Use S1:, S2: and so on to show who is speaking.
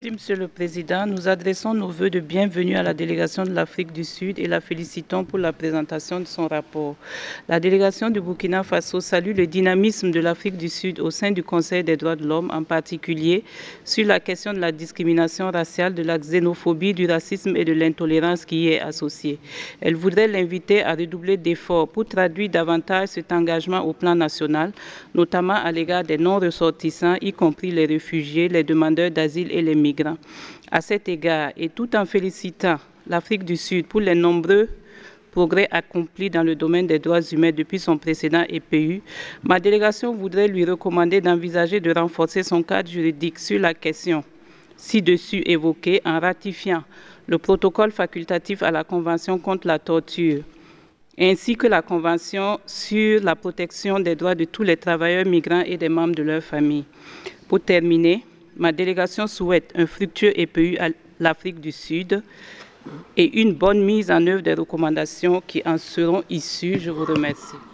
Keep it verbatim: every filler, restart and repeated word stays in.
S1: Monsieur le Président, nous adressons nos vœux de bienvenue à la délégation de l'Afrique du Sud et la félicitons pour la présentation de son rapport. La délégation du Burkina Faso salue le dynamisme de l'Afrique du Sud au sein du Conseil des droits de l'homme, en particulier sur la question de la discrimination raciale, de la xénophobie, du racisme et de l'intolérance qui y est associée. Elle voudrait l'inviter à redoubler d'efforts pour traduire davantage cet engagement au plan national, notamment à l'égard des non-ressortissants, y compris les réfugiés, les demandeurs d'asile et les migrants. À cet égard, et tout en félicitant l'Afrique du Sud pour les nombreux progrès accomplis dans le domaine des droits humains depuis son précédent E P U, ma délégation voudrait lui recommander d'envisager de renforcer son cadre juridique sur la question ci-dessus évoquée en ratifiant le protocole facultatif à la Convention contre la torture, ainsi que la Convention sur la protection des droits de tous les travailleurs migrants et des membres de leurs familles. Pour terminer, ma délégation souhaite un fructueux E P U à l'Afrique du Sud et une bonne mise en œuvre des recommandations qui en seront issues. Je vous remercie.